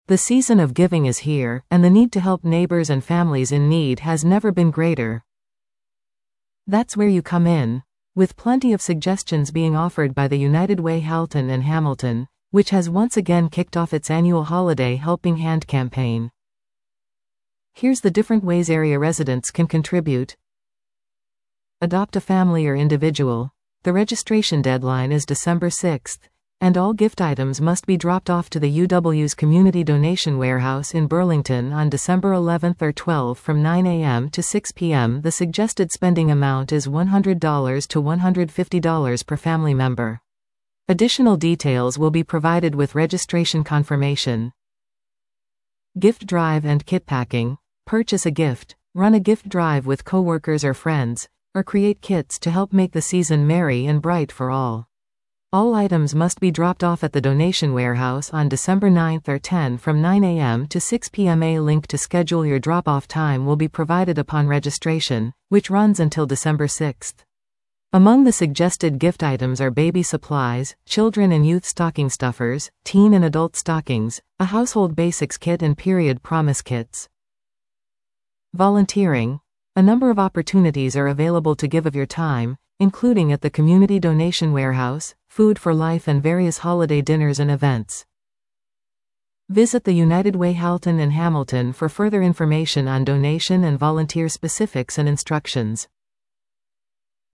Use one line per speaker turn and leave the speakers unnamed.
The season of giving is here, and the need to help neighbors and families in need has never been greater. That's where you come in, with plenty of suggestions being offered by the United Way Halton and Hamilton, which has once again kicked off its annual Holiday Helping Hand campaign. Here's the different ways area residents can contribute. Adopt a family or individual. The registration deadline is December 6th, and all gift items must be dropped off to the UW's Community Donation Warehouse in Burlington on December 11th or 12th from 9 a.m. to 6 p.m. The suggested spending amount is $100 to $150 per family member. Additional details will be provided with registration confirmation. Gift drive and kit packing. Purchase a gift, run a gift drive with coworkers or friends, or create kits to help make the season merry and bright for all. All items must be dropped off at the donation warehouse on December 9th or 10 from 9 a.m. to 6 p.m. A link to schedule your drop-off time will be provided upon registration, which runs until December 6th. Among the suggested gift items are baby supplies, children and youth stocking stuffers, teen and adult stockings, a household basics kit and period promise kits. Volunteering. A number of opportunities are available to give of your time, including at the Community Donation Warehouse, Food for Life and various holiday dinners and events. Visit the United Way Halton and Hamilton for further information on donation and volunteer specifics and instructions.